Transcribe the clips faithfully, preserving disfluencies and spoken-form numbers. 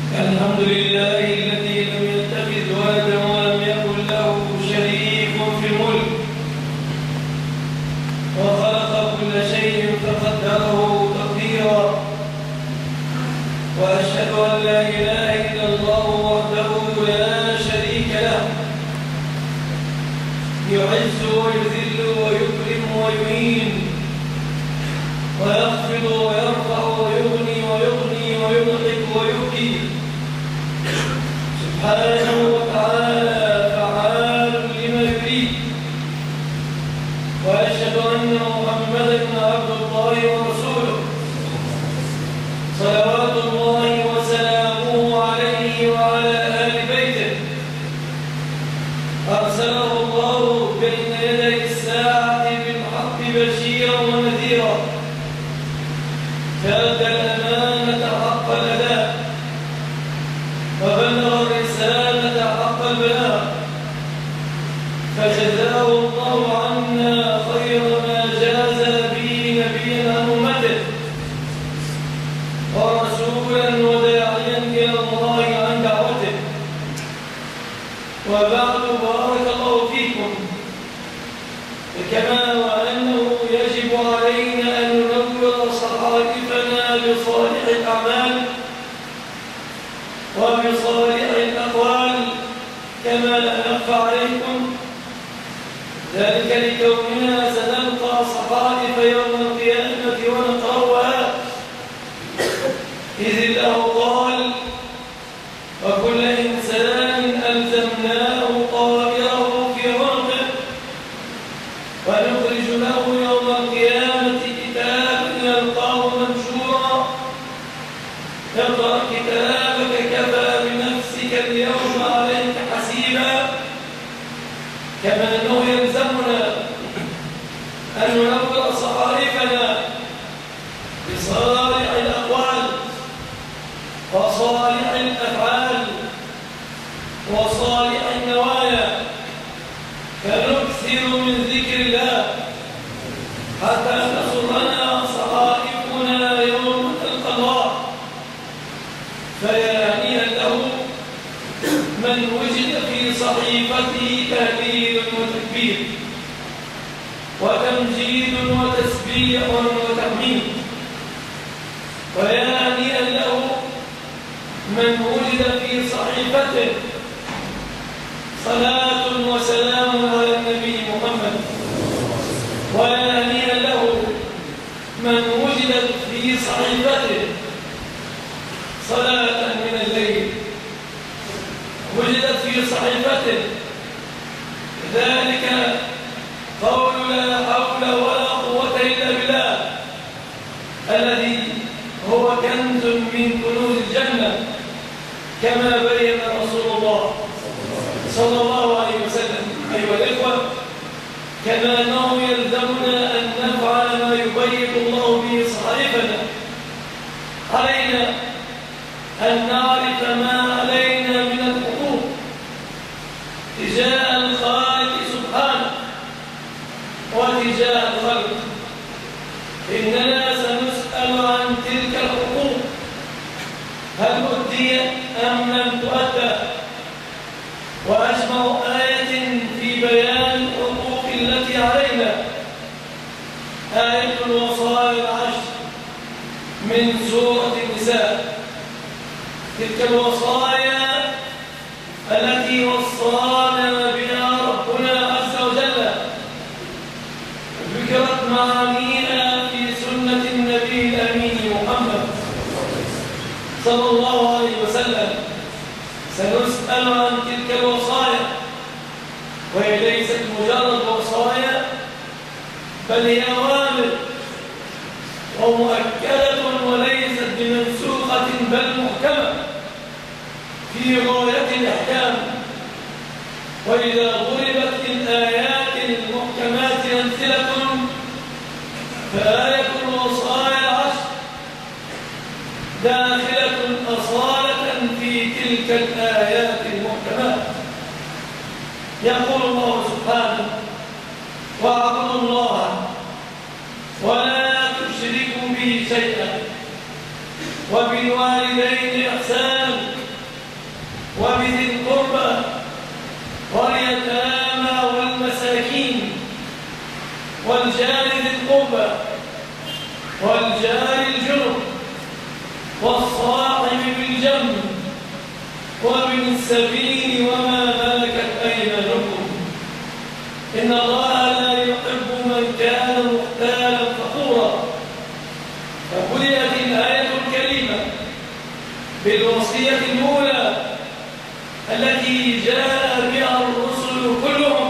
الحمد لله الذي لم يتخذ ولدا ولم يكن له شريك في الملك وخلق كل شيء فقدره تقديرا، وأشهد أن لا إله إلا الله وحده لا شريك له، يعز ويذل ويكرم ويهين ويخفض ويرفع ويغني ويغني ويضحك ويبكي، سبحانه وتعالى فعال لما يريد. وأشهد أن محمدا عبد الله ورسوله، صلوات الله وسلامه عليه وعلى آل بيته، أرسله الله بين يدي الساعة بالحق بشيرا ونذيرا، فأدى الأمانة حق الأداء وبلغ الرسالة حق البلاغ، فجزاه الله عنا خير ما جاز به نبيا عن أمته، ورسولا وداعيا إلى الله عن دعوته. وبعد، بارك الله فيكم. كما وأنه يجب علينا أن ننور صحائفنا بصالح الأعمال وبصالح الأقوال كما لا نخفى عليكم، ذلك لكوننا سنلقى صحائف يوم القيامة ونقرأها، إذ الله قال: وكل إنسان ألزمناه طائره في عنقه ونخرج له يوم القيامة كتابا يلقاه منشورا، اقرأ كتابك كفى بنفسك اليوم عليك حسيبا. كما أنه يلزمنا أن ننور صحائفنا بصالح الأقوال وصالح الأفعال وصالح النوايا، فنكثر من ذكر الله حتى تسرنا صحائفنا يوم تلقى الله. فيا هنيئا له من وجد في صحيفته تهليل وتكبير وتمجيد وتسبيح وتحميد، ويا هنيئا له من وجد في صحيفته صلاة وسلام على النبي محمد، ويا هنيئا له من وجدت في صحيفته صلاة من الليل، وجدت في صحيفته ذلك قول لا حول ولا قوة إلا بالله الذي هو كنز من كنوز الجنة، كما بين رسول الله صلى الله عليه وسلم. أيها الإخوة، كما أنه يلزمنا أن نفعل ما يبيض الله به صحائفنا، علينا أن نعرف ما علينا من الحقوق تجاه الخالق سبحانه وتجاه الخلق. إننا سنسأل عن تلك الحقوق، هل أديت أم لم تؤدى؟ وأجمع آية في بيان الحقوق التي علينا آية الوصايا العشر من سورة النساء. تلك الوصايا التي وصانا بها ربنا عز وجل ذكرت معانيها في سنة النبي الأمين محمد صلى الله عليه وسلم. سنسأل عن تلك الوصايا، وهي ليست مجرد وصايا، بل هي أوامر ومؤكدة وليست بمنسوخة بل محكمة في غاية الإحكام. وإذا ضربت الآيات المحكمات أمثلة، فآية الوصايا العشر داخلة أصالة في تلك الآيات المحكمات. يقول الله سبحانه: واعبدوا الله ولا تشركوا به شيئا وبالوالدين إحسانا الجنة وابن السبيل وما ملكت أيمانكم إن الله لا يحب من كان مختالا فخورا. فبدأت الآية الكريمة بالوصية الأولى التي جاء بها الرسل كلهم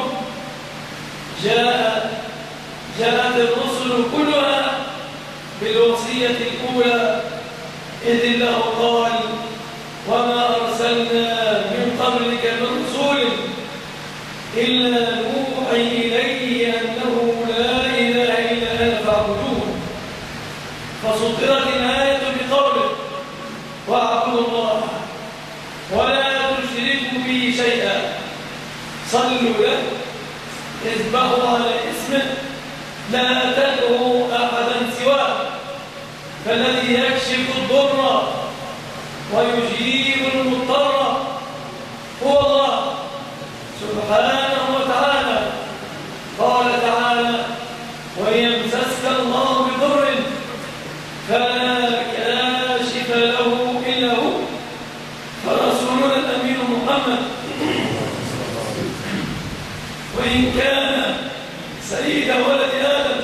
جاء جاءت الرسل كلها بالوصية الأولى إذ الله قال وما أرسلنا من قبلك من رسول إلا نوحي إليه أنه لا إله إلا أنا فاعبدون. فصدرت الآية بقوله واعبدوا الله ولا تشركوا به شيئا صلوا له اذبحوا على اسمه لا تدعوا أحدا سواه فالذي يكشف الضر ويجيب المضطر هو الله سبحانه وتعالى. قال تعالى ويمسسك الله بضر فلا كاشف له إلا هو فرسولنا الأمين محمد وإن كان سيد ولد آدم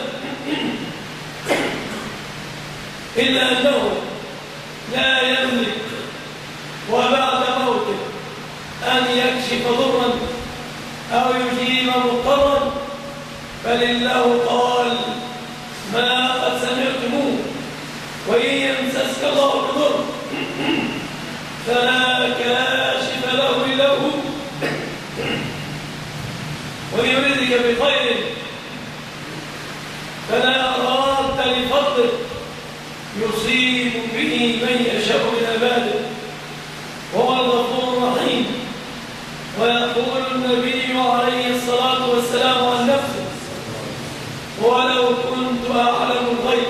إلا أنه لا يملك وبعد موته أن يكشف ضرا أو يجيب مضطرا فلله قال ما قد سمعتموه وإن يمسسك الله بضر فلا كاشف له إلا هو ويردك بخير فلا راد لفضله يصيب به من يشاء من عباده وهو الغفور الرحيم. ويقول النبي عليه الصلاة والسلام عن نفسه ولو كنت أعلم الغيب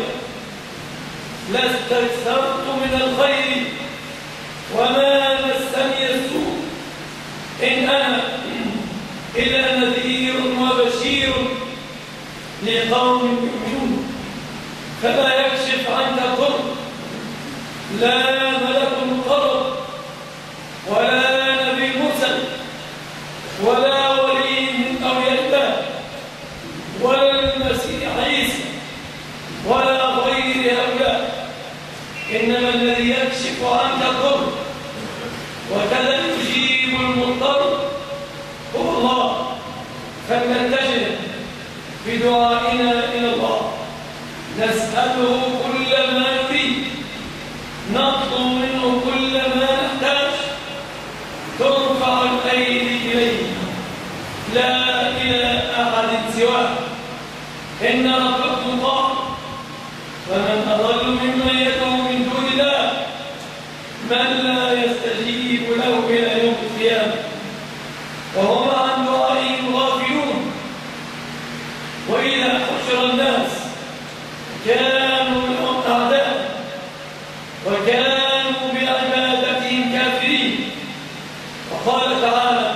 لاستكثرت من الخير وما مسني السوء إن أنا إلا نذير وبشير لقوم يؤمنون. فلا يكشف عنك الضر لا ملك مقرب ولا نبي مرسل ولا ولي من أولياء الله ولا المسيح عيسى ولا غير هؤلاء إنما الذي يكشف عنك الضر وكذا يجيب المضطر هو الله. فلنتجه بدعائنا إلى الله نسأله كل ما نريد نطلب منه كل ما نحتاج ترفع الأيدي إليه لا إلى أحد سواه إن ربكم الله فمن أضل ممن يدعو من دون الله من لا يستجيب له إلى يوم القيامة وهم عن دعائهم غافلون. وإذا حشر الناس كانوا لهم أعداء وكانوا بعبادتهم كافرين. وقال تعالى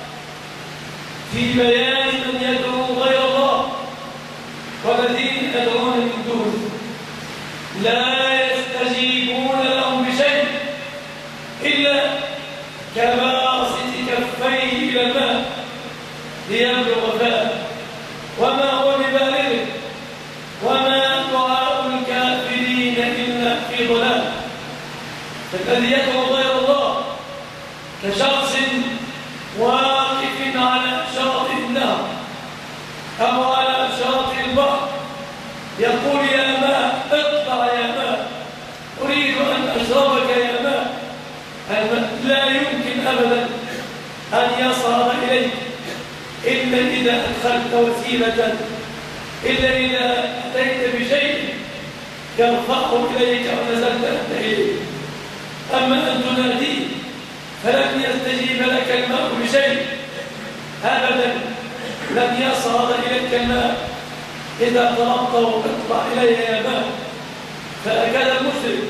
في بيان من يدعو غير الله والذين يدعون من دونه لا يستجيبون لهم بشيء إلا كباسط كفيه إلى الماء ليبلغ فاه وما هو ببالغه وما دعاء الكافرين إلا في ضلال. فالذي يدعو غير الله كشخص واقف على شاطئ النهر أو على شاطئ البحر يقول يا ماء اطلع يا ماء أريد أن أشربك يا ماء. الماء لا يمكن أبدا أن يصعد إليك إلا إذا أدخلت وسيلة إلا إذا أتيت بشيء يرفعه إليك ونزلت أنت إليه. أما أن تناديه فلن يستجيب لك الماء بشيء أبدا لن يصعد إليك الماء إذا طلبته اطلع إليه يا ماء. فهكذا المشرك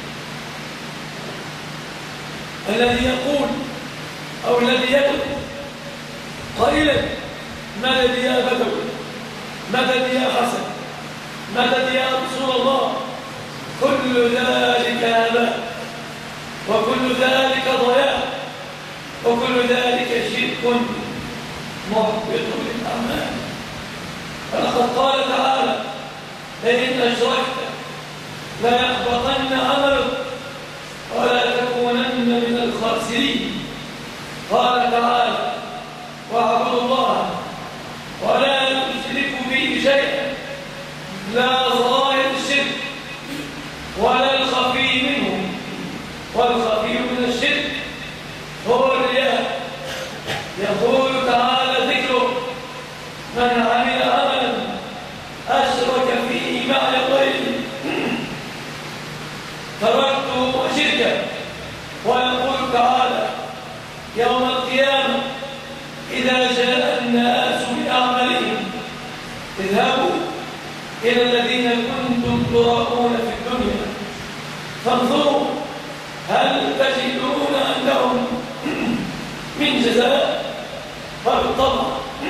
الذي يقول أو الذي يدعو قائلا مدد يا بدوي مدد يا حسن مدد يا رسول الله كل ذلك هباء وكل ذلك ضياع، وكل ذلك شرك محبط للأعمال. فلقد قال تعالى: لئن أشركت ليحبطن عملك ولا تكونن من الخاسرين. قال تعالى: واعبدوا الله ولا تشركوا به شيئا، لا ظاهر الشرك ولا الخفي منه، والخفي من الشرك هو الرياء. يقول تعالى ذكره: من عمل عملا أشرك فيه معي غيري تركته وشركه. ويقول تعالى يوم القيامة: إذا جاء الناس بأعمالهم اذهبوا إلى الذين كنتم تراءون في الدنيا فانظروا هل تجدون عندهم من جزاء؟ قالوا طبعا،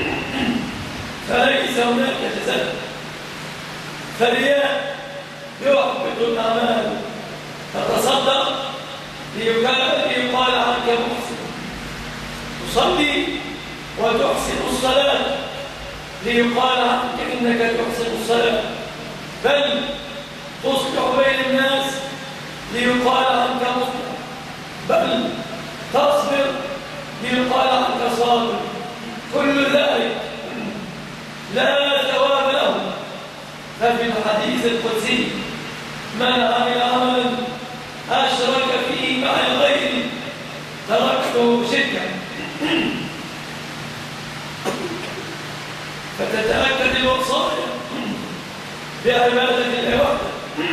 فليس هناك جزاء. فالرياء يحبط الأعمال. تتصدق ليقال عنك محسن، تصلي وتحسن الصلاة ليقال عنك إنك تحسن الصلاة، بل تصلح بين الناس ليقال عنك مصلح، بل تصبر ليقال عنك صابر. كل ذلك لا ثواب له. ففي الحديث القدسي: من عمل عملا أشرك فيه معي غيري تركته شركا. فتتأكد الوصايا بعبادة الله وحده،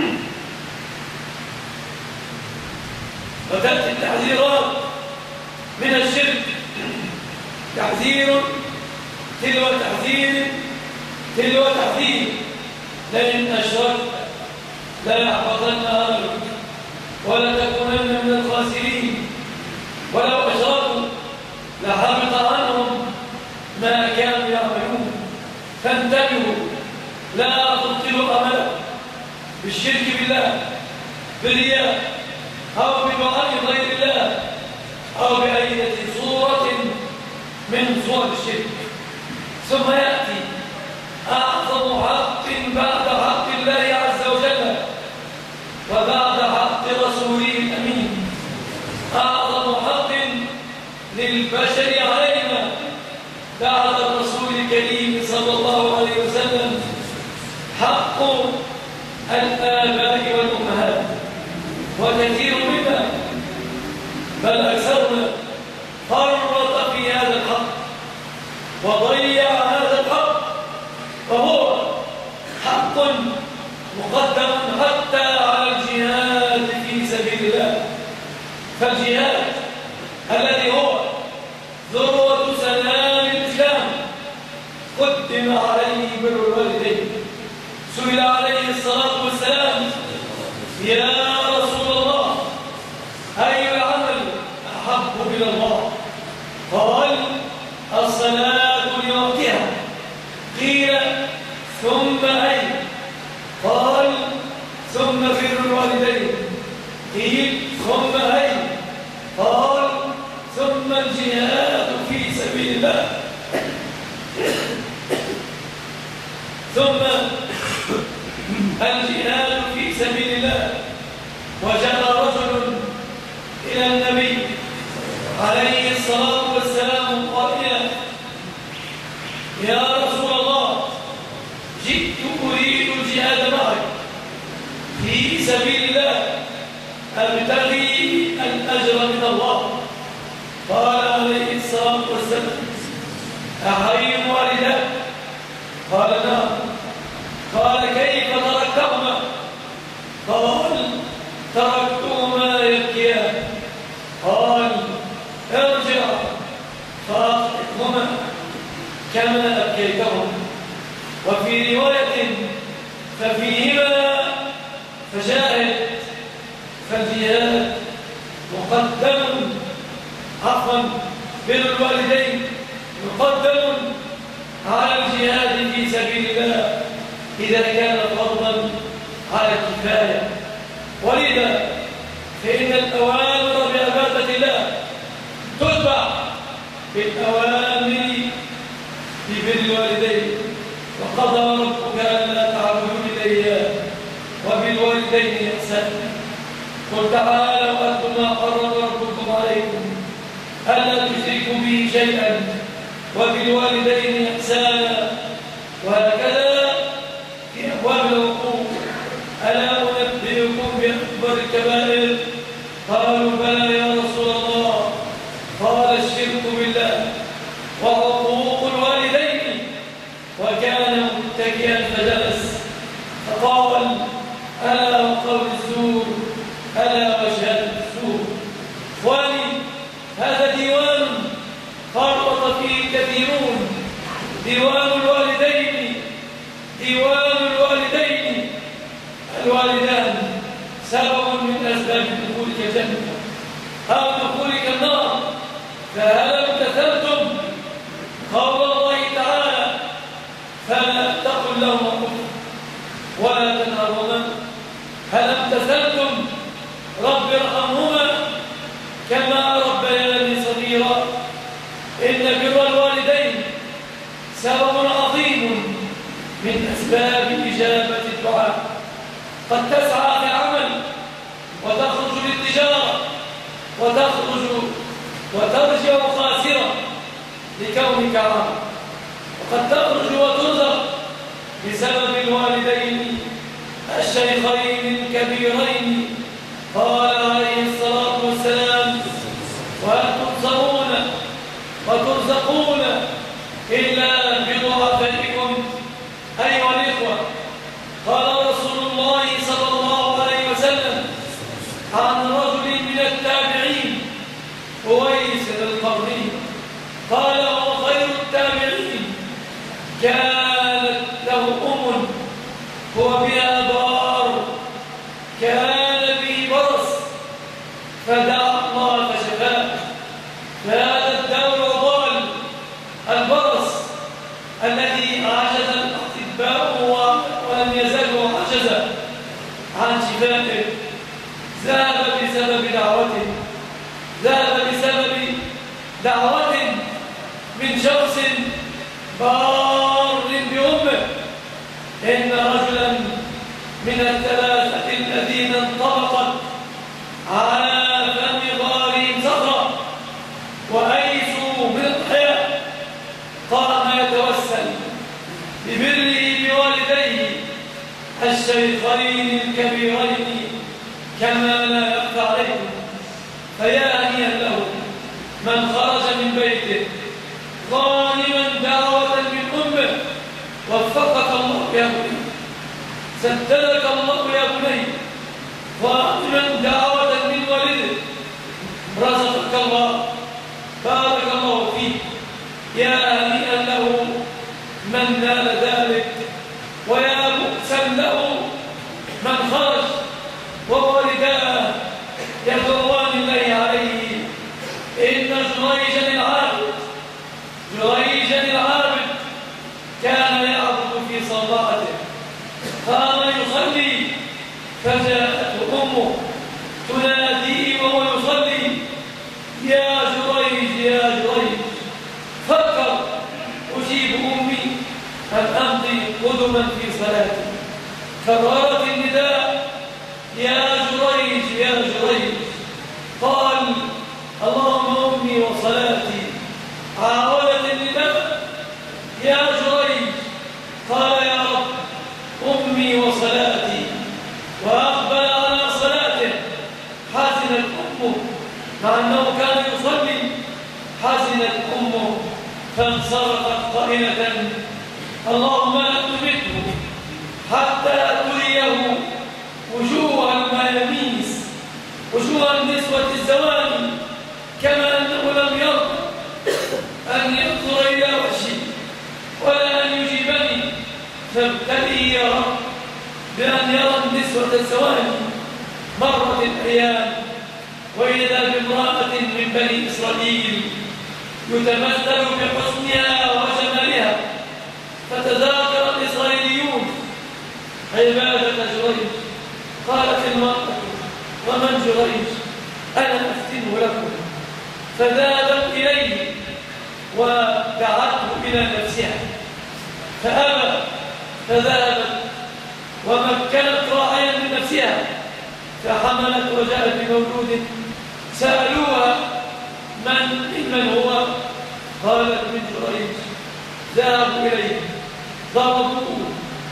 وتأتي التحذيرات من الشرك تحذير تلو تحذير تلو تحذير. لئن أشركت ليحبطن عملك ولتكونن من الخاسرين. ولو أشركوا لحبط عنهم ما كانوا يعملون. فانتبهوا، لا تبطلوا عملكم بالشرك بالله، بالرياء، أو بدعاء غير الله، أو بأي صورة من صور الشرك. ثم يأتي أعظم حق بعد حق الله عز وجل وبعد حق رسوله الأمين، أعظم حق للبشر علينا بعد الرسول الكريم صلى الله عليه وسلم، حق الآباء والأمهات. وكثير منا بل أكثرنا فرط في هذا الحق وضيع هذا الحق، فهو حق مقدم حتى على الجهاد في سبيل الله. فالجهاد الذي هو ذروة سلام الإسلام قدم عليه بر الوالدين. سئل عليه الصلاة والسلام: يا رسول الله، أي العمل أحب إلى الله؟ قال: الصلاة لوقتها. قيل: ثم أي؟ قال: ثم بر الوالدين. قيل: ثم أي؟ قال: ثم الجهاد في سبيل الله. ثم الجهاد في سبيل الله. وجاء رجل إلى النبي عليه الصلاة والسلام قائلا: يا رسول الله، جئت أريد الجهاد معك في سبيل الله أبتغي الأجر من الله. قال عليه الصلاة والسلام: أحي والداك؟ قال: نعم. قال: كيف تركتهما؟ قال: تركتهما يبكيان. قال: ارجع فأضحكهما كما أبكيتهم. وفي رواية: ففيهما فجاهد. فالجهاد مقدم، عفوا بر الوالدين مقدم على الجهاد في سبيل الله إذا كان فرضا على الكفاية. ولذا فإن الأوامر قل تعالوا أتل ما حرم ربكم عليكم ألا تشركوا به شيئا وبالوالدين إحسانا، وهكذا في أبواب العقوق. ألا أنبئكم بأكبر الكبائر؟ قالوا بلى يا رسول الله. قال الشرك بالله وعقوق الوالدين. وكان متكئا فجلس فقال ألا وقول الزور، ألا وشهادة الزور. إخواني، هذا ديوان خرط فيه كثيرون، ديوان الوالدين، ديوان الوالدين. الوالدان سبب من أسباب دخولك الجنة أو دخولك النار، فهل امتثلتم قول الله تعالى فلا تقل لهما أف ولا تنهرهما؟ هل امتثلتم رب ارحمهما كما ربياني صغيرا؟ إن بر الوالدين سبب عظيم من أسباب إجابة الدعاء. قد تسعى في العمل وتخرج للتجارة وتخرج وترجع خاسرة لكونك عام، وقد تخرج وترزق بسبب الوالدين الشيخين الكبيرين. قال عليه الصلاة والسلام وهل تنصرون وترزقون إلا بضعفائكم أيها الإخوة. قال رسول الله صلى الله عليه وسلم عن رجل من التابعين أويس القرني قال هو خير التابعين، كانت له أم هو بها بار، كان به برص فدعا الله فشفاه. فهذا الدور ضال البرص الذي عجز الأطباء ولم يزالوا عجزا عن شفائه، ذهب بسبب دعوته، ذهب بسبب دعوة من شخص بار بأمه. إن رجلا من الثلاثة الذين انطبقت على فم غارهم صخرة وأيسوا من الحياة قام يتوسل ببره بوالديه الشيخين الكبيرين كما لا يخفى عليكم. فيا هنيئا له من خرج من بيته ظالما دعوة من أمه وفقك الله يا بني، سددك الله يا بني، ظالما دعوة من والده رزقك الله، بارك الله فيك. يا هنيئا له من نال ذلك، ويا بؤسا له من خرج ووالداه يدعوان الله عليه. إن جريجا العابد جريجا العابد كان يعبد في صلاته، قام يصلي فجاءته أمه تناديه وهو يصلي يا جريج يا جريج. فكر أجيب أمي أن أمضي قدما في صلاتي. كررت النداء يا جريج يا جريج. قال اللهم أمي وصلاتي. عاودت النداء يا جريج. قال يا رب أمي وصلاتي. وأقبل على صلاته. حزنت أمه مع أنه كان يصلي، حزنت أمه فانصرفت قائلة اللهم لا تمته حتى تريه وجوه المياميس، وجوه النسوة الزواني، كما أنه لم يرضى أن ينظر إلى وجهي ولا أن يجيبني. فابتلي يا رب بأن يرى النسوة الزواني. مرت الأيام وإذا بامرأة من بني إسرائيل يتمثل بحسنها وجمالها، فتذاكر الإسرائيليون عبادة جريج. قالت المرأة ومن جريج؟ أنا أفتنه لكم. فذهبت إليه ودعته إلى نفسها فأبى، فذهبت ومكنت راعيا من نفسها فحملت وجاءت بمولود. سألوها من ممن هو؟ قالت من جريج. ذهبوا إليه ضربوه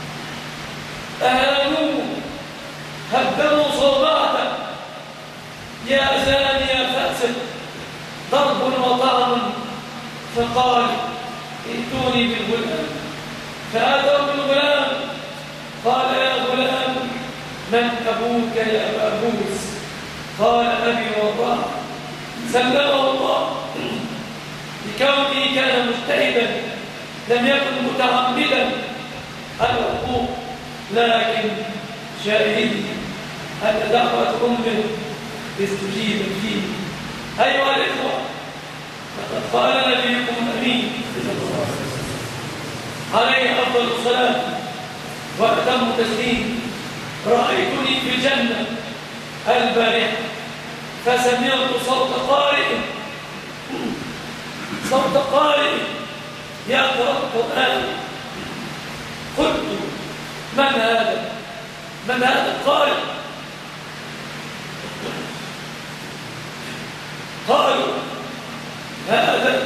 أهانوه هدموا صومعته. يا زاني يا فاسق، ضرب وطعن. فقال ائتوني بالغلام. فأتوا بالغلام. قال يا غلام من أبوك يا أبا بوس؟ قال أبي والله. سلمه الله بكونه كان مجتهدا لم يكن متعمدا العقوق، لكن شاهدي أن دعوة أمه استجيب فيه. أيها الإخوة، لقد قال نبيكم الأمين عليه أفضل الصلاة وأتم تسليم: رأيتني في الجنة البارحة فسمعت صوت قارئ صوت قارئ يقرأ القرآن. قلت: من هذا؟ من هذا القارئ؟ قالوا: هذا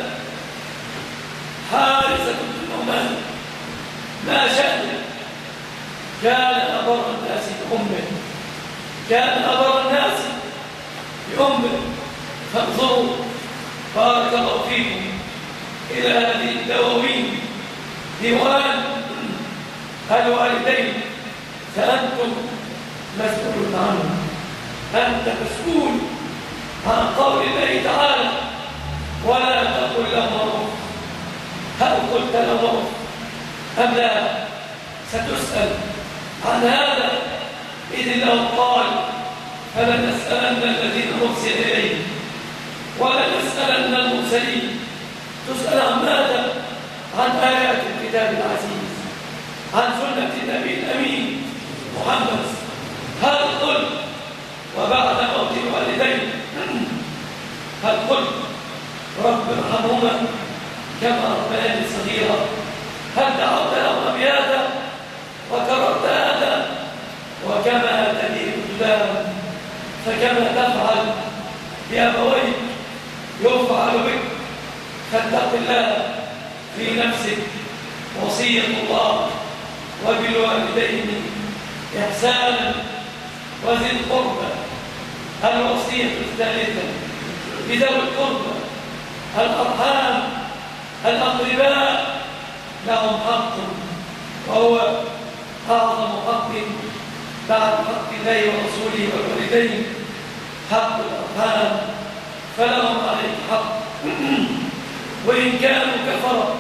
حارثة بن نعمان. ما شأنه؟ كان أبر الناس بأمه كان أبر الناس بأمه. فانظروا بارك الله فيكم إلى هذه الدواوين، ديوان الوالدين، فأنتم مسؤول عنه. أنت مسؤول عن قول الله تعالى: ولا تقل لهم أوف. هل قلت لهم أوف أم لا؟ ستسأل عن هذا. إذ لو قال: فلنسألن الذين أرسل إليهم ولنسألن المرسلين. تسأل عن ماذا؟ عن آيات الكتاب العزيز، عن سنة النبي الأمين محمد. هل قلت وبعد موت الوالدين هل قلت رب ارحمهما كما ربياني صغيرا؟ هل دعوت لهما بهذا وكررت هذا؟ وكما تدين الجبال فكما تفعل بأبويك يفعل بك. فاتق الله في نفسك. وصية الله: وبالوالدين إحسانا وذي القربى. الوصية الثالثة: بذوي القربى الأرحام الأقرباء لهم حق، وهو أعظم حق بعد حق الله ورسوله والوالدين، حق الأرحام. فلهم عليك حق وإن كانوا كفروا،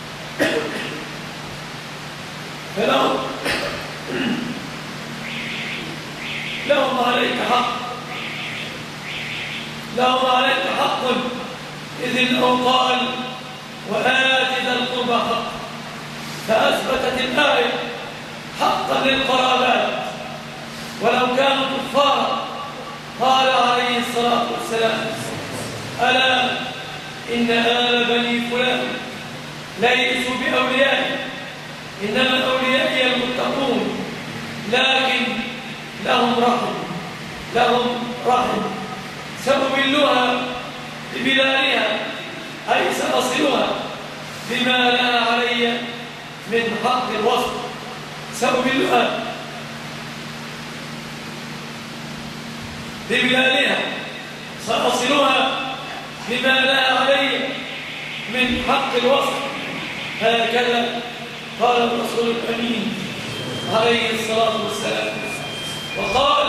فلهم لهم عليك حق لهم عليك حق إذ الله قال: وآت ذا القربى حق. فأثبتت الآية حقا للقرابات ولو كانوا كفارا. قال عليه الصلاة والسلام: ألا إن آل بني فلان ليسوا بأولياء، إنما أوليائي المتقون، لكن لهم رحم لهم رحم سأبلها ببلالها، أي سأصلها بما لها علي من حق الوصف. سأبلها ببلالها، سأصلها بما لها علي من حق الوصف. هكذا قال الرسول الأمين عليه الصلاة والسلام. وقال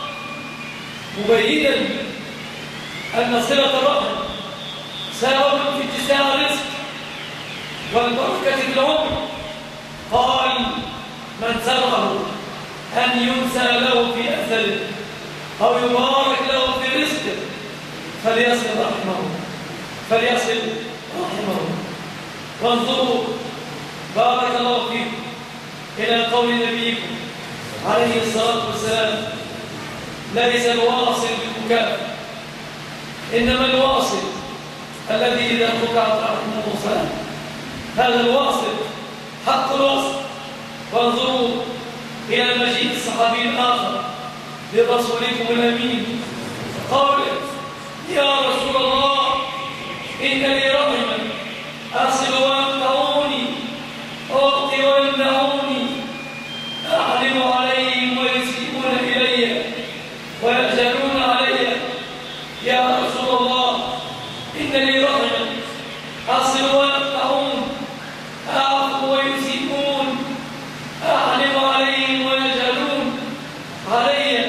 مبينا أن صلة الرحم سبب في اتساع الرزق والبركة في العمر. قال: من سره أن ينسى له في أثره أو يبارك له في رزقه فليصل رحمه فليصل رحمه. وانظروا بارك الله فيكم إلى قول نبيكم عليه الصلاة والسلام: ليس الواصل بالمكافئ، إنما الواصل الذي إذا قطعت رحمه صلاة. هذا الواصل حق الوصل. وانظروا إلى مجيء الصحابي الآخر لرسولكم الأمين قوله: يا رسول الله إن لي رحما أصل ويقطعوني، أعطي ويمنعوني، أعلم عليهم ويسيئون إلي ويجهلون علي. يا رسول الله إن لي رحما أصل ويقطعون، أعفو ويسيئون، أعلم عليهم ويجهلون علي،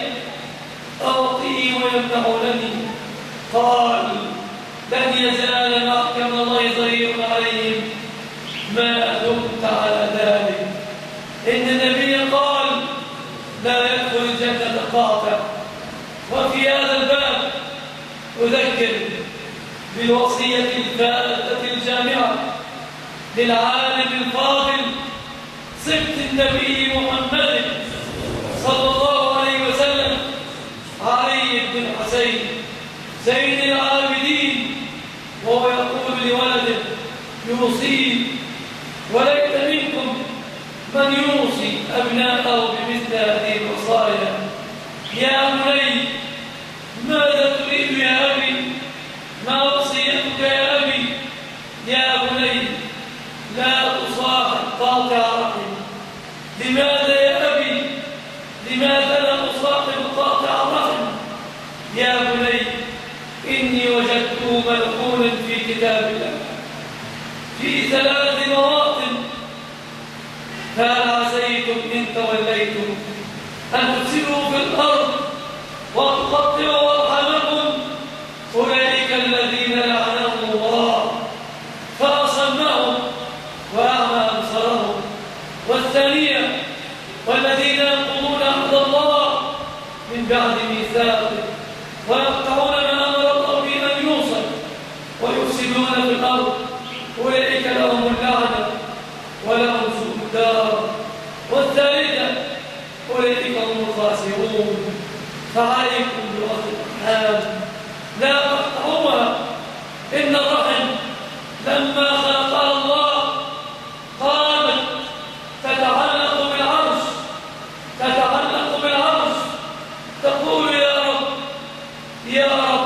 أعطي ويمنعونني. قال: لن يزال معك من الله ظهير عليهم ما دمت على ذلك. إن النبي قال: لا يدخل الجنة قاطع. وفي هذا الباب أذكر بالوصية الفائدة الجامعة للعالم الفاضل سبط النبي محمد صلى الله عليه وسلم، علي بن الحسين زين العابدين، وهو يقول لولده يوصي: وليت منكم من يوصي أبناءه بمثل هذه الوصايا. يا بني ماذا تريد يا أبي؟ ما وصيتك يا أبي؟ يا بني لا تصاحب قاطع رحم. لماذا يا أبي؟ لماذا لا تصاحب قاطع رحم؟ يا بني إني وجدته ملعونا في كتاب الله في ثلاث مواطن، فهل عسيتم إن توليتم أن تفسدوا في الأرض وتقطعوا أرحامكم؟ أولئك الذين لعنهم الله فأصمهم وأعمى أبصارهم. والثانية: والذين ينقضون عهد الله من بعد ميثاقه ويقطعون ما أمر الله به أن يوصل ويفسدون في الأرض، أولئك لهم اللعنة ولهم سوء الدار. والثالثة: أولئك هم الخاسرون. فعليكم بوصل الأرحام، لا تقطعوها. إن الرحم لما خلقها الله قامت تتعلق بالعرش، تتعلق بالعرش تقول: يا رب يا رب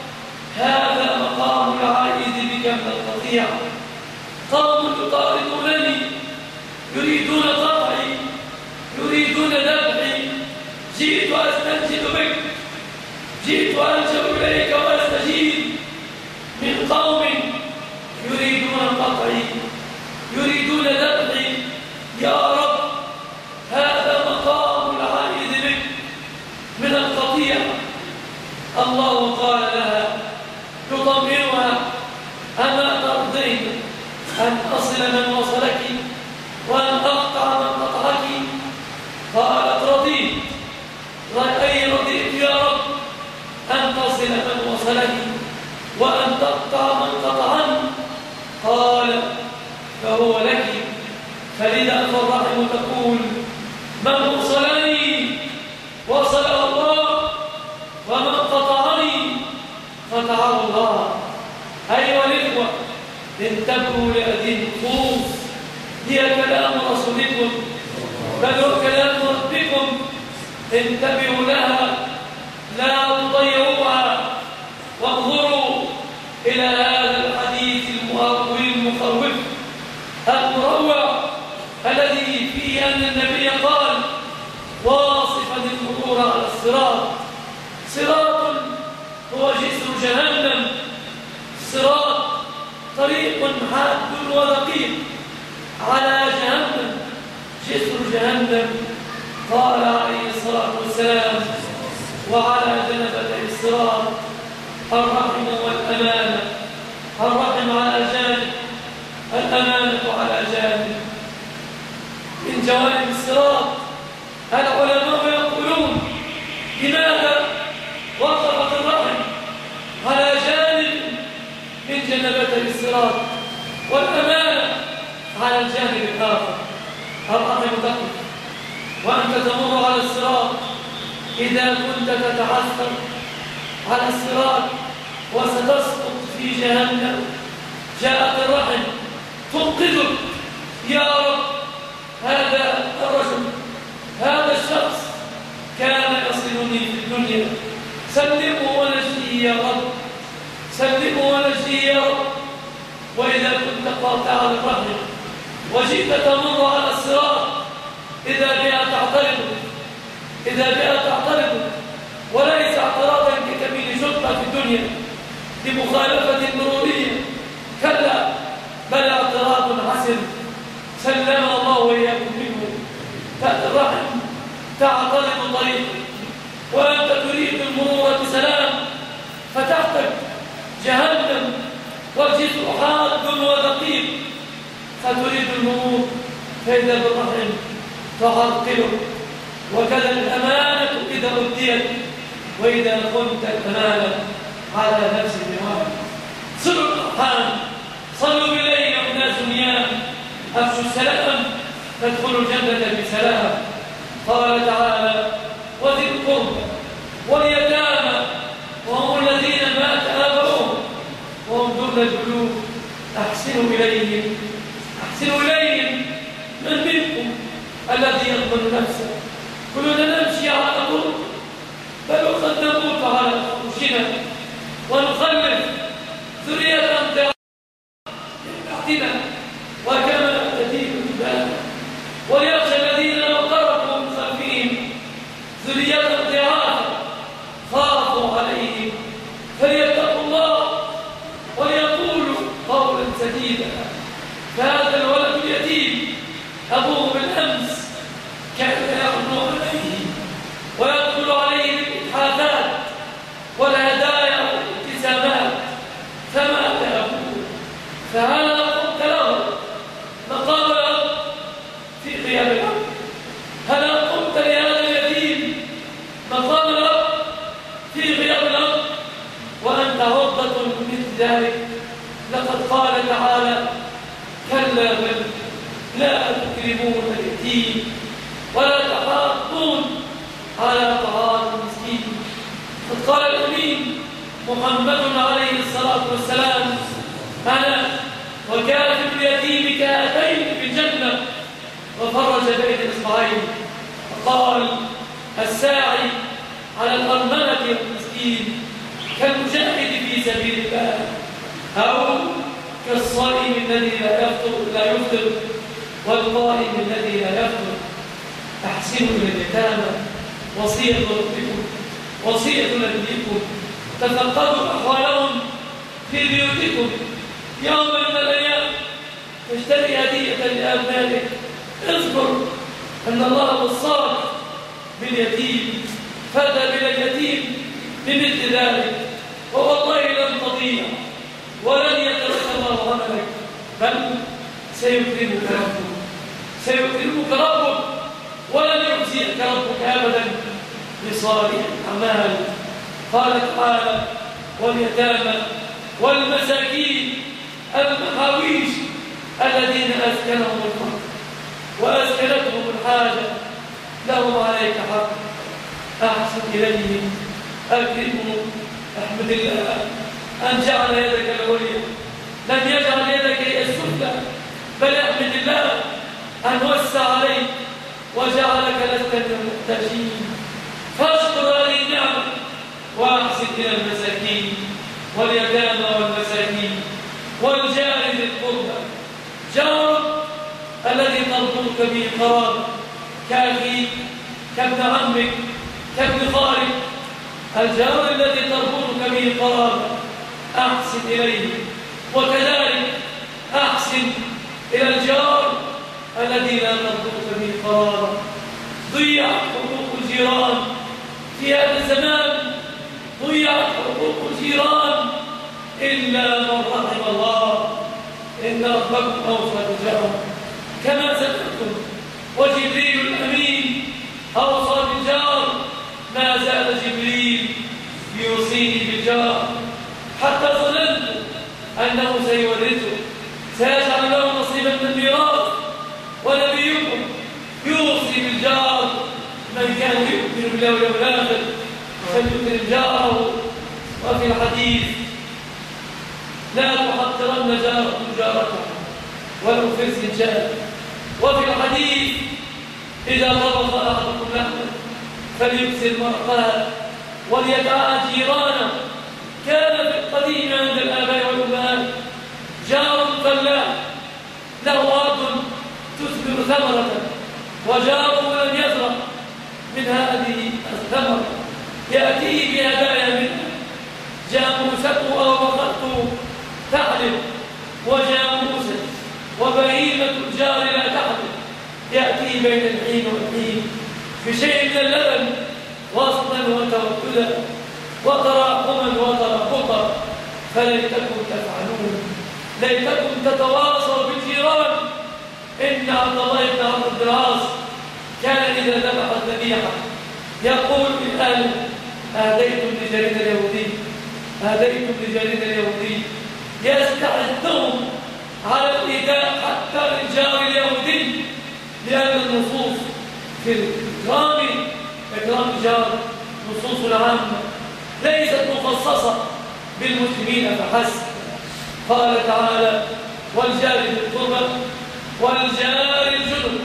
هذا مقام العائد بك من القطيع. قوم يطاردونني يريدون قطعي، يريدون ذبحي. جئت أستنجد بك، جئت ألجأ إليك وأستجيب من قوم يريدون قطعي، يريدون ذبحي. يا رب هذا مقام العائد بك من القطيع. الله قال لها يطمئنها: أما ترضين أن أصل من وصلك وأن أقطع من قطعك؟ قالت: رضيت. أي رضيت يا رب؟ أن تصل من وصلك وأن تقطع من قطعني. قال: فهو لك. فلذا فالرحم تقول: من وصلني وصله الله، ومن قطعني قطعه الله. أيها الإخوة، انتبهوا لهذه النصوص، هي كلام رسولكم بل هو كلام ربكم، انتبهوا لها لا تضيعوها. وانظروا إلى هذا الحديث المخوف المروع الذي فيه أن النبي قال واصفا المرور على الصراط: صراط هو جسر جهنم، صراط طريق حاد ودقيق على جهنم، جسر جهنم. قال عليه الصلاة والسلام: وعلى جنبتي الصراط الرحم والأمانة. الرحم على جانب، الأمانة على جانب. من جوانب الصراط العلماء يقولون: لماذا وقفت الرحم على جانب من جنبتي الصراط والأمانة على الجانب الآخر؟ الرحم تقف وأنت تمر على الصراط، إذا كنت تتعثر على الصراط وستسقط في جهنم، جاءت الرحم تنقذك: يا رب هذا الرجل، هذا الشخص كان يصلني نفسه يا رب. وإذا كنت قاطعا الرحم وجئت تمر على الصراط إذا بها تعترض إذا بها تعترض وليس اعتراضا ككبير شرطة في الدنيا لمخالفة مرورية، كلا بل اعتراض حسن سلم الله وإياكم منه. تأتي الرحم تعترض طريق وأنت تريد المرور بسلام فتحتك جهنم والجسر حاد ودقيق، فتريد المرور فإذا بالرحم تعرقله. وكذا الأمانة إذا أديت وإذا كنت الأمانة على نفس الواحد. صلوا الأرحام، صلوا بالليل والناس نيام، أفشوا السلام تدخلوا الجنة بسلام. قال تعالى: وذي القربى واليتامى وهم الذين مات آباؤهم وهم دون البلوغ أحسنوا إليهم أحسنوا إليهم من منكم الذي يضمن نفسه. كلنا نمشي على الأرض بل قد نموت على فرشنا ونخلف ذرية من تحتنا وكما تدين الجبال. وليخشى الذين لو تركوا من خلفهم ذرية ضعافا خافوا عليهم فليتقوا الله وليقولوا قولا سديدا. فهذا الولد اليتيم أبوه بالأمس كان يغنو عليه ويدخل عليه بالإتحافات والهدايا والابتسامات، فمات أبوه. فهل قمت له مقام الأب في غياب الأب؟ هل قمت لهذا اليتيم مقام الأب في غياب الأب وأنت عرضة مثل ذلك؟ لقد قال تعالى: كلا بل لا تكرمون اليتيم ولا تحاضون على طعام المسكين. قد قال الأمين محمد عليه الصلاة والسلام: أنا وكافر اليتيم كهاتين في الجنة، وفرج بين الإصبعين فقال: الساعي على الأرملة والمسكين كالمجاهد في سبيل الله، أو كالصائم الذي لا يفطر لا يفطر والقائم الذي لا يفطر. أحسنوا إلى اليتامى، وصية ربكم وصية نبيكم. تفقدوا أحوالهم في بيوتكم يوم من الأيام تشتري هدية لأبنائك. اذكر أن الله وصاك باليتيم فاذهب إلى اليتيم بمثل ذلك، ووالله لن تضيع ولن يترك الله عملك، بل سيكرمك ربك سيكرمك ربك ولن يخزيك ربك أبدا بصالح الأعمال. قال تعالى: واليتامى والمساكين المحاويج الذين أسكنهم الفقر وأسكنتهم الحاجة لهم عليك حق. أحسن إليهم، أكرمهم، أحمد الله أن جعل يدك العليا لم يجعل يدك السفلى، بل احمد الله أن وسع عليك وجعلك لست من المحتاجين. فاشكر هذه النعمة وأحسن إلى المساكين واليتامى والمساكين والجار ذي القربى. جارك الذي تربطك به قرابة كأخيك كابن عمك كابن خالك، الجار الذي تربطك به قرابة أحسن إليه. وكذلك أحسن إلى الجار الذي لا تربطك به قرابة. ضيعت حقوق الجيران في هذا الزمان، ضيعت حقوق الجيران إلا من رحم الله، إن ربكم أوفى بالجار كما سمعتم. وجبريل الأمين أوصى بالجار، ما زال جبريل يوصيني بالجار حتى ظننت أنه سيورثه، سيجعل له نصيبا من الميراث. ونبيكم يوصي بالجار، من كان يؤمن بالله واليوم الآخر فليكرم جاره. وفي الحديث: لا تحقرن جارة جارته ولو فرس جار. وفي الحديث: إذا طبخ أحدكم لحما فليكسر مرقها وليدعى جيرانه. كان في القديم عند الآباء والأمهات وجاره لم يزرع من هذه الثمر يأتيه بهدايا منها، جاموسته أو بقرته تعلم وجاموسة وبهيمة الجار لا تعلم، يأتي بين الحين والحين بشيء من اللبن وصلا وتوكلا وتراحما وترابطا، فليتكن تفعلون، ليتكن تتواصوا بالجيران. إن عبد الله بن عمرو بن العاص كان إذا ذبح الذبيحة يقول للآل: أهديتم لجارنا اليهودي، أهديتم لجارنا اليهودي، يستعدهم على الإيذاء حتى للجار اليهودي، لأن النصوص في الإكرام إكرام الجار نصوص عامة ليست مخصصة بالمسلمين فحسب. قال تعالى: والجار ذي القربى والجار الجنب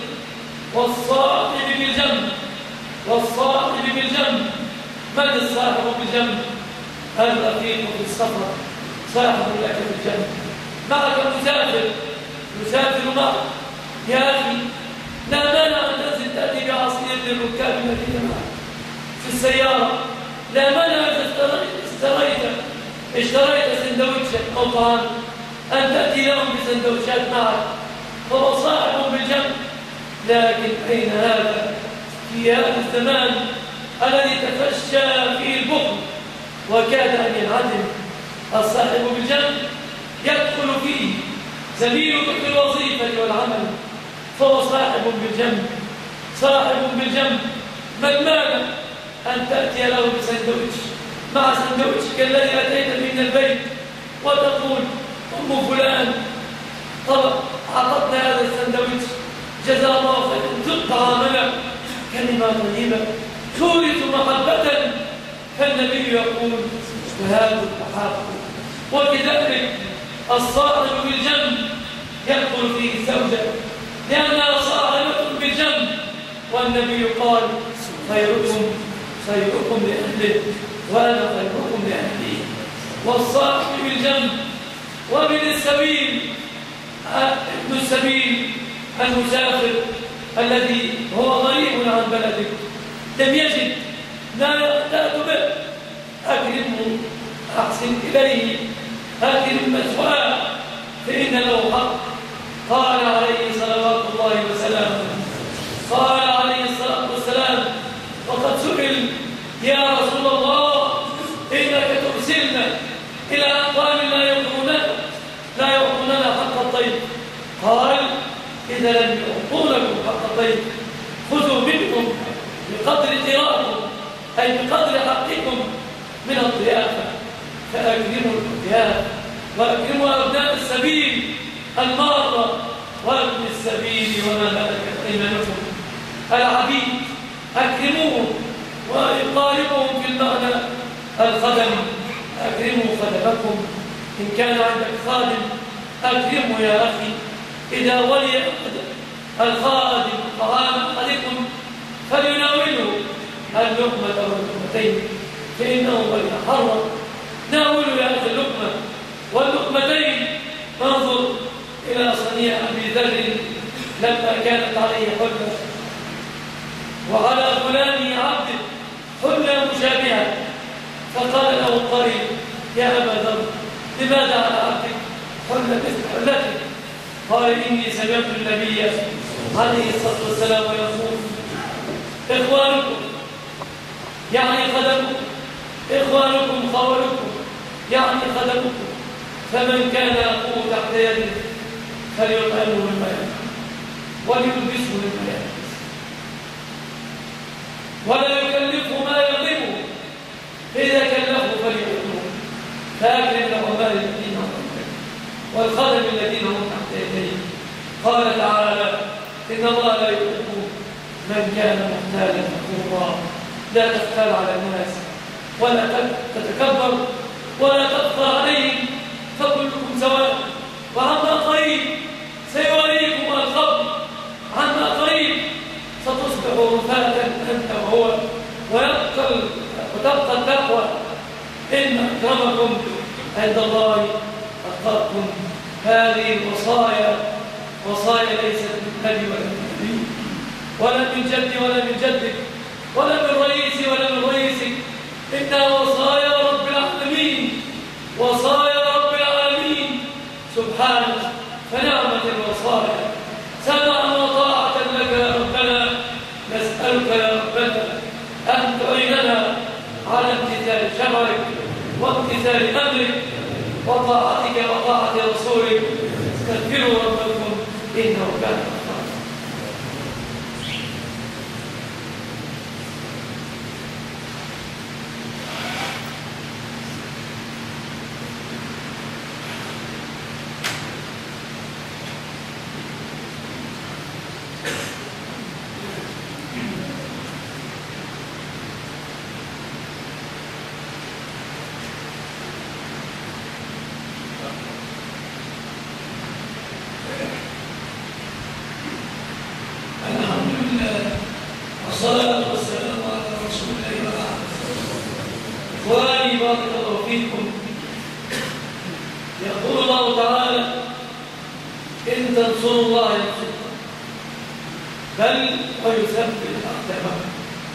والصاحب بالجنب والصاحب بالجنب. من الصاحب بالجنب؟ الرفيق في السفر، صاحب لك بالجنب. معك مسافر يسافر معك، يا أخي لا مانع أن تنزل تأتي بعصير للركاب الذين معك في السيارة، لا مانع إذا اشتريت اشتريت سندوتشا أو طعام أن تأتي لهم بسندوتشات معك، فهو صاحب بالجنب. لكن أين هذا في هذا الزمان الذي تفشى فيه البخل وكاد أن ينعدم؟ الصاحب بالجنب يدخل فيه زميلك في الوظيفة والعمل، فهو صاحب بالجنب. صاحب بالجنب من مانع أن تأتي له بسندوتش مع سندوتشك الذي أتيت من البيت وتقول: أم فلان طب أعطتنا هذا السندوتش، جزا الله خيرا، ذق طعامنا. كلمة طيبة تورث محبة، فالنبي يقول: وهذا التحاب. وكذلك الصاحب بالجنب يدخل فيه الزوجة لأنها صاحبة بالجنب، والنبي قال: خيركم خيركم لأهله وأنا خيركم لأهلي. والصاحب بالجنب وابن السبيل، ابن السبيل المسافر الذي هو غريب عن بلده لم يجد ما يقتات به، أكرمه، أحسن إليه، أكرم مثواه، فإن له حق. قال عليه صلوات الله وسلامه قال عليه الصلاة والسلام وقد سئل: يا رسول الله إنك ترسلنا إلى أقوام لا يعطوننا لا يعطوننا حق الطيب، قال: إذا لم يعطوا لكم حق الطيب خذوا منهم بقدر طيراتكم، أي بقدر حقكم من الضيافة، فأكرموا الضيافة وأكرموا أبناء السبيل المارة وابن السبيل وما ملكت أيمانكم. العبيد أكرموهم ويقاربهم في المعنى الخدم، أكرموا خدمكم. إن كان عندك خادم أكرمه يا أخي. إذا ولي الخادم طعام أحدكم فليناوله اللقمة واللقمتين فإنه قد يحرم. ناولوا يا أخي اللقمة واللقمتين. انظر إلى صنيع أبي ذر لما كانت عليه حلة وعلى غلام عبد حلة مشابهة، فقال له القريب: يا أبا ذر لماذا على عبدك حلة مثل حلتك؟ قال: إني سمعت النبي عليه الصلاة والسلام يقول: إخوانكم يعني خدمكم، إخوانكم خولكم يعني خدمكم، فمن كان أخوه تحت يده فليطعمه مما يأكل وليلبسه مما يلبس ولا يكلفه ما يغلبه، فإذا كلفه فليطعمه. فأكرم العمال الذين هم والخدم الذين هم تحت يديه. قال تعالى: إن الله لا يحب من كان محتالا فخورا. لا تختال على الناس ولا تتكبر ولا تبقى عليهم، فكلكم سواء، وعما قريب سيوريكم الخبر، عما قريب ستصبح رفاتا أنت وهو ويبقى وتبقى التقوى. إن أكرمكم عند الله أتقاكم. هذه الوصايا وصايا ليست من نبي ولا من نبي، ولا من جدي ولا من جدك ولا من رئيسي ولا من رئيسك، إنها وصايا رب العالمين، وصايا رب العالمين سبحانه. فنعمة الوصايا سمعا وطاعة لك يا ربنا. نسألك يا ربنا أن تعيننا على امتثال شرعك وامتثال أمرك وطاعتك وطاعة رسولك. استغفروا ربكم إنه كان غفارا. والصلاة والسلام على رسول الله وبعد. إخواني بارك الله فيكم. يقول الله تعالى: إن تنصروا الله ينصركم بل ويثبت أقدامكم.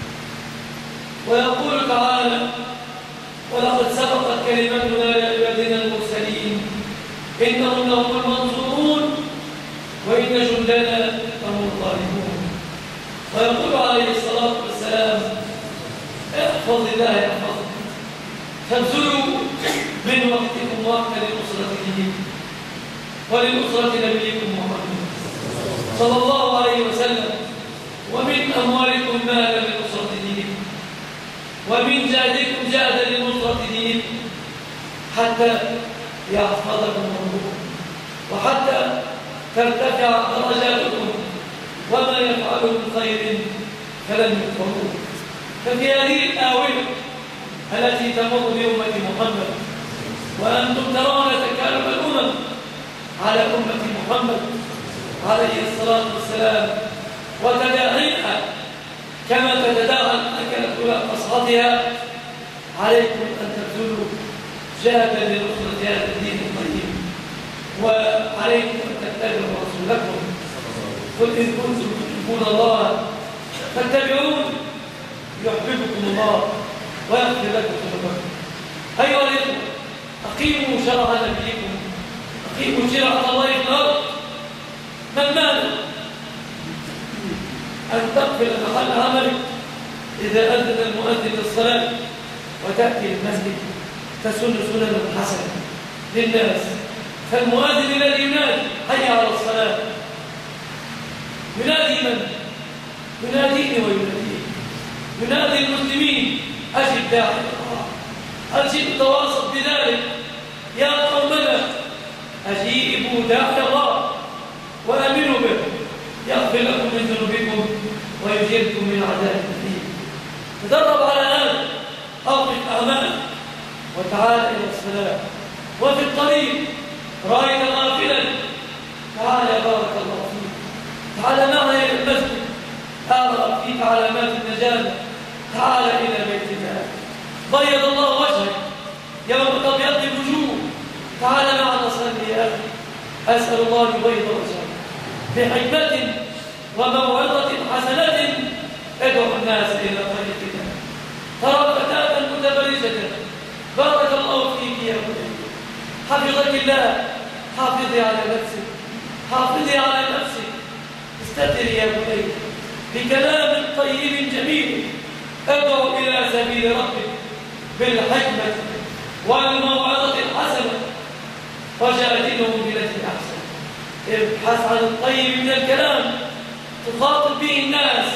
ويقول تعالى: ولقد سبقت كلمتنا لعبادنا المرسلين إنهم لهم المنصورون وإن جندنا لهم الظالمون. ويقول عليه الصلاة والسلام: احفظ الله يحفظك. فابذلوا من وقتكم وقتا لنصرة دينكم ولنصرة نبيكم محمد صلى الله عليه وسلم، ومن أموالكم مالا لنصرة دينكم، ومن جهدكم جهدا لنصرة دينكم، حتى يحفظكم ربكم وحتى ترتفع درجاتكم، وما يفعله من خير فلن يكفروه. ففي هذه الآونة التي تمر بأمة محمد وأنتم ترون تكالب الأمم على أمة محمد عليه الصلاة والسلام وتداعيها كما تتداعى الأكلة إلى قصعتها، عليكم أن تبذلوا جهدا لنصرة هذا الدين القيم، وعليكم أن تتبعوا رسولكم. قل إن كنتم تحبون الله فاتبعون يحببكم الله ويغفر لكم ذنوبكم. أيها الإخوة، أقيموا شرع نبيكم، أقيموا شرعة الله في الأرض. ما المانع أن تقفل محل عملك إذا أذن المؤذن للصلاة وتأتي المسجد تسن سننا حسنة للناس؟ فالمؤذن الذي ينادي حي على الصلاة ينادي من؟ يناديني ويناديه، ينادي المسلمين: أجب داعي الله، أجب تواصل بذلك يا قومنا، أجيبوا داعي الله وآمنوا به يغفر لكم من ذنوبكم ويجيركم من عذاب أليم. تدرب على هذا، أوقف أعمالك وتعال إلى الصلاة. وفي الطريق رأيت غافلا، تعال بارك الله فيك، تعال معنا إلى المسجد، أرى فيك علامات النجاة، تعال إلى بيت الله، بيض الله وجهك يوم تبيض الوجوه، تعال معنا صلي يا أخي. أسأل الله أن يبيض وجهك بحكمة وموعظة حسنة ادعو الناس إلى طريق الله. ترى فتاة متبرجة، بارك الله فيك يا بني، حفظك الله، حافظي على نفسك، حافظي على نفسك، استتري يا بني بكلام طيب جميل، ادعو إلى سبيل ربك بالحكمة والموعظة الحسنة وجادلهم بالتي أحسن. ابحث عن الطيب من الكلام تخاطب به الناس،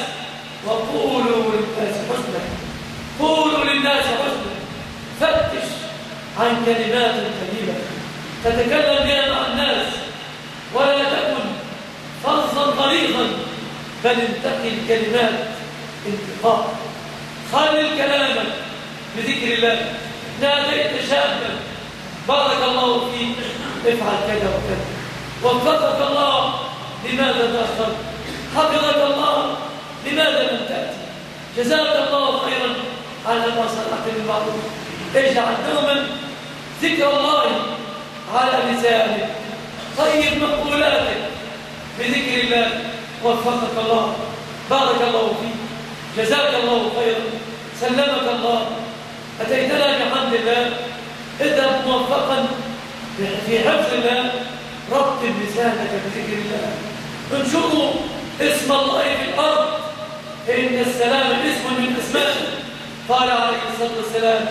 وقولوا للناس حسنا، قولوا للناس حسنا. فتش عن كلمات طيبة تتكلم بها مع الناس، ولا تكن فظا غليظا، بل انتقي الكلمات انتقاء. خلل كلامك بذكر الله. ناديت شابا بارك الله فيك، افعل كذا وكذا، وفقك الله، لماذا تأخرت؟ حفظك الله، لماذا لم تأتي؟ جزاك الله خيرا على ما صنعت بالمعروف. اجعل دوما ذكر الله على لسانك، طيب مقولاتك بذكر الله، وفقك الله. بارك الله فيك، جزاك الله خيرا، سلمك الله، أتيتنا بحمد الله. اذهب موفقا في حفظ الله، رتب لسانك بذكر الله، انشروا اسم الله في الأرض، فإن السلام اسم من أسمائه. قال عليه الصلاة والسلام: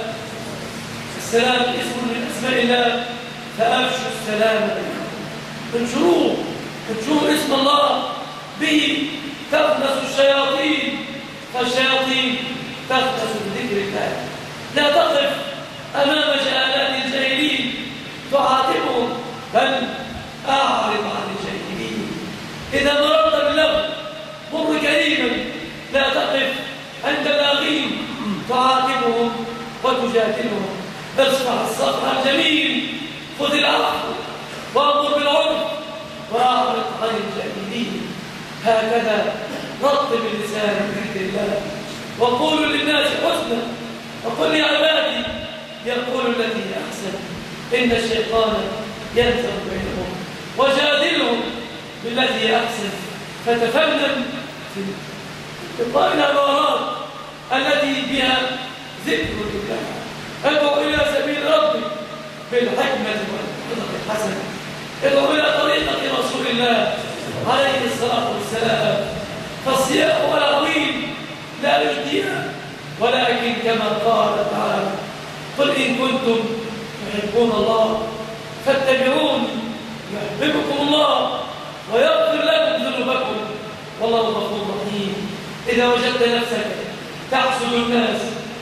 السلام اسم من أسماء الله فأفشوا السلام بينكم. انشروه، انشروا اسم الله، به تخنس الشياطين، فالشياطين تخنس بذكر الله. لا تقف أمام جهالات الجاهلين تعاتبهم، بل أعرض عن الجاهلين. إذا مررت باللغو مر كريما، لا تقف عند اللاغين تعاتبهم وتجادلهم. اصفح الصفح الجميل، خذ العفو وأمر بالعرف وأعرض عن الجاهلين. هكذا رتب اللسان بذكر الله. وقولوا للناس حسنا، وقل يا عبادي يقول التي أحسن، إن الشيطان ينزغ بينهم، وجادلهم بالتي أحسن. فتفنن في إلقاء العبارات التي بها ذكر الله. ادعو إلى سبيل ربك بالحكمة والموعظة الحسنة، ادعو إلى طريقة رسول الله عليه الصلاة والسلام. فالصياح والعظيم لا يجديها، ولكن كما قال تعالى: قل إن كنتم تحبون الله فاتبعوني يحببكم الله ويغفر لكم ذنوبكم والله غفور رحيم. إذا وجدت نفسك تحسد الناس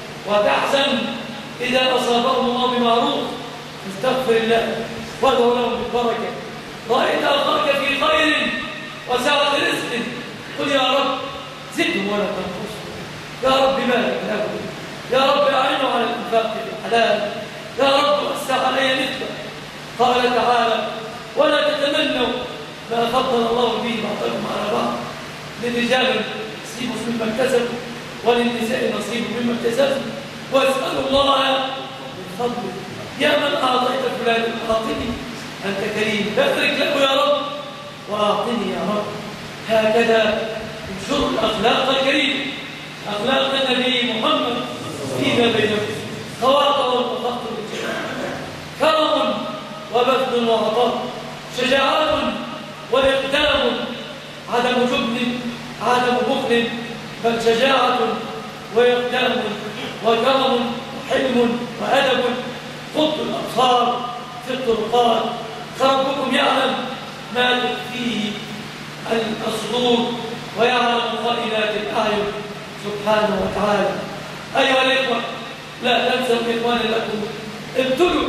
وتحزن إذا أصابهم الله بمعروف، فاستغفر الله وادعو لهم بالبركة. رأيت أخاك في خير وسعة رزق، قل يا رب زدهم ولا تنقصهم، يا رب بارك له، يا رب أعنه على الإنفاق في الحلال، يا رب وسع علي مثله. قال تعالى: ولا تتمنوا ما فضل الله به بعضكم على بعض، للرجال نصيب مما اكتسبوا وللنساء نصيب مما اكتسبوا، واسألوا الله من فضله. يا من أعطيت فلان أعطني، أنت كريم، بارك له يا رب وأعطني يا رب. هكذا انشروا الأخلاق الكريمة، أخلاق النبي محمد فيما بينكم: تواضع وفخر بالجمال، كرم وبذل وعطاء، شجاعة وإقدام، عدم جبن عدم بخل، بل شجاعة وإقدام وكرم وحلم وأدب. غض الأبصار في الطرقات، فربكم يعلم ما تخفيه الصدور ويعلم خائنات الأعين سبحانه وتعالى. أيها الإخوة، لا تنسوا إخواني لكم ابتلوا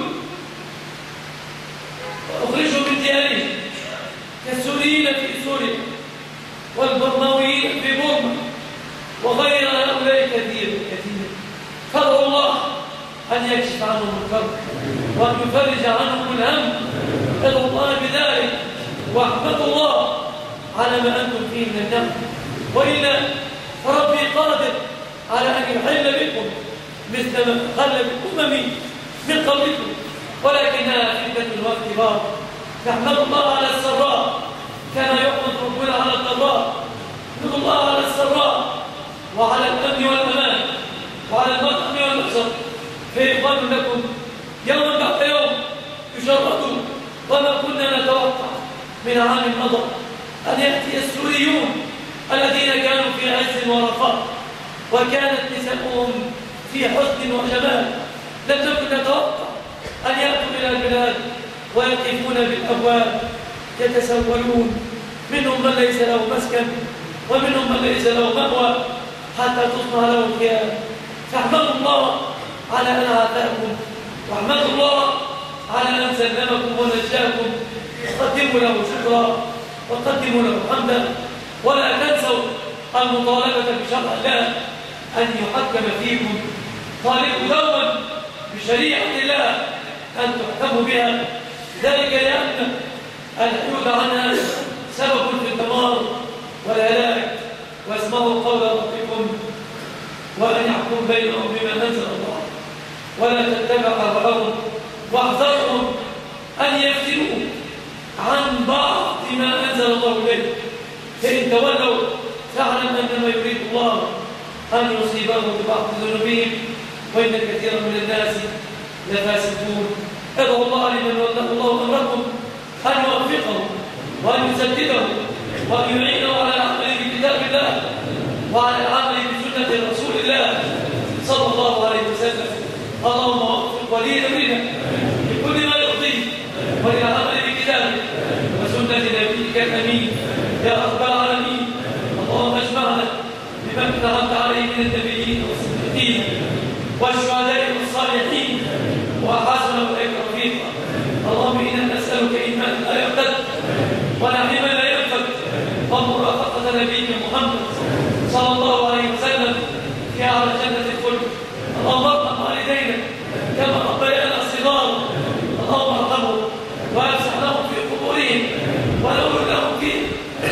وأخرجوا من ديارهم كالسوريين في سوريا والبرماويين في بورما وغير هؤلاء كثير كثير. فادعوا الله أن يكشف عنهم الكرب وأن يفرج عنهم الهم. ادعوا الله بذلك واحمدوا الله على ما أنتم فيه من النعم. وإلا فربي قادر على أن يحل بكم مثل ما حل بالأمم من قبلكم، ولكنها فتنة واختبار. نحمد الله على السراء، كان يحمد ربنا على الضراء. نحمد الله على السراء وعلى الأمن والأمان وعلى المطعم والمشرب. فإخوان لكم يوم بعد يوم يشردوا، وما كنا نتوقع من عام مضى أن يأتي السوريون الذين كانوا في عز ورخاء وكانت نساؤهم في حسن وجمال. لم نكن نتوقع أن يأتوا إلى البلاد ويقفون بالأبواب يتسولون، منهم من ليس له مسكن ومنهم من ليس له مأوى حتى تصنع له خيام. فاحمدوا الله على أن عافاكم، واحمدوا الله على أن سلمكم ونجاكم. قدموا له شكرا وقدموا له حمدا، ولا تنسوا المطالبة بشرع الله أن يحكم فيكم. طالبوا دوما بشريعة الله أن تحكموا بها، ذلك لأن الحيود عنها سبب في الدمار والهلاك. واسمعوا قول ربكم: وأن يحكم بينهم بما أنزل الله ولا تتبع أهواءهم واحذرهم أن يفتنوك عن بعض ما أنزل الله إليك، فإن تولوا فاعلم أنما يريد الله أن يصيبهم ببعض ذنوبهم وإن كثيرا من الناس لفاسقون. ادعوا الله لمن ولاه الله أمركم أن يوفقهم وأن يسددهم وأن يعينهم على العمل بكتاب الله وعلى العمل بسنة رسول الله صلى الله عليه وسلم. اللهم وفق ولي أمرنا لكل ما يرضيه وللعمل بكتابه وسنة نبيك الأمين يا رب العالمين. اللهم اجمعنا بمن انعمت عليه من النبيين والصديقين والشهداء والصالحين وحسن أولئك رفيقا. اللهم إنا نسألك إيمانا لا يرتد ونعيما لا ينفد ومرافقة نبيك محمد صلى الله عليه وسلم في أعلى جنة الخلد. اللهم ارحم والدينا كما ربيانا صغارا. اللهم ارحمهم وافسح لهم في قبورهم ونور لهم فيها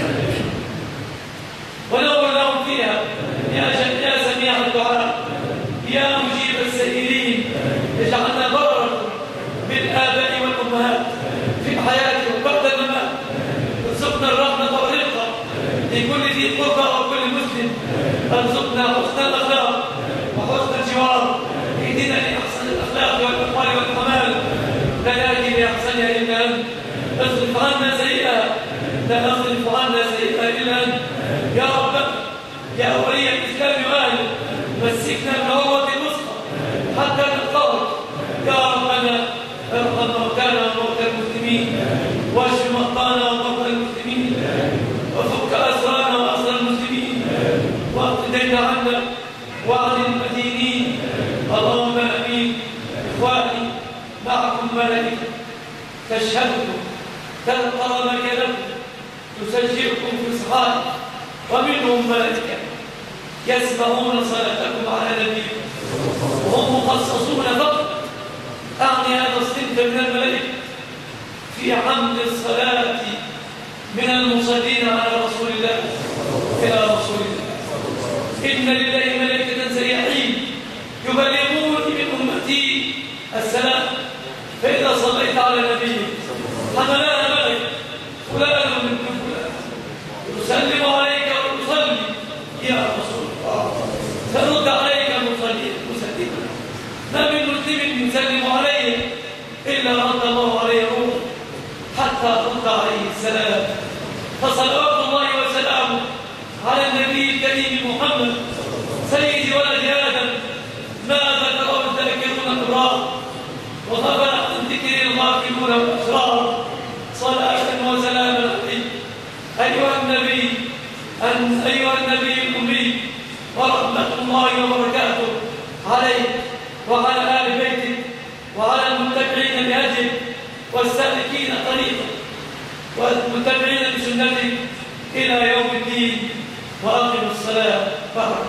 ونور لهم فيها يا يا سميع الدعاء يا مجيب السائلين. اجعلنا بررا بالآباء والأمهات في الحياة وبعد الممات. ارزقنا الرحمة والرفقة لكل ذي قربى وكل مسلم. ارزقنا حسن الأخلاق وحسن الجوار. اهدنا لأحسن الأخلاق والأقوال والأعمال لا يأتي بأحسنها إلا أنت. اصرف عنا سيئها لا نصرف عنا سيئها إلا أنت يا ربنا يا ولي الإسلام وأهله. مسكنا بالعروة الوثقى حتى نلقاك يا ربنا. ارحم موتانا وموتى المسلمين واشف مرضانا ومرضى المسلمين وفك أسرانا وأسرى المسلمين واقض الدين عنا وعن المدينين. اللهم امين. اخواني معكم ملائكه تشهدكم تلقى مكانكم تسجلكم في صحائف ومنهم ملائكه يسمعون صلاتكم على نبيكم وهم مخصصون فقط. اعني هذا الصنف من الملائكه في حمد الصلاه من المصلين على رسول الله الى رسول الله. إن لله ملائكة سياحين يبلغون من أمتي السلام. فإذا صليت على نبي حملها ملك فلان من فلان يسلم عليك ويصلي يا رسول الله. سرد عليك مصلي مسلما. ما من مسلم يسلم عليه إلا رد الله عليه روح حتى رد عليه السلام. فصلوات الله وسلامه على النبي الكريم محمد سيد ولد آدم ما ذكره الذاكرون الأبرار وغفل عن ذكر الغافلون والأشرار. صلاة وسلاما عليك أيها النبي أن أيها النبي الأمي ورحمة الله وبركاته عليك وعلى آل بيتك وعلى المتبعين لهديك والسالكين طريقك والمتبعين بسنتك إلى يوم الدين. وأقم الصلاة.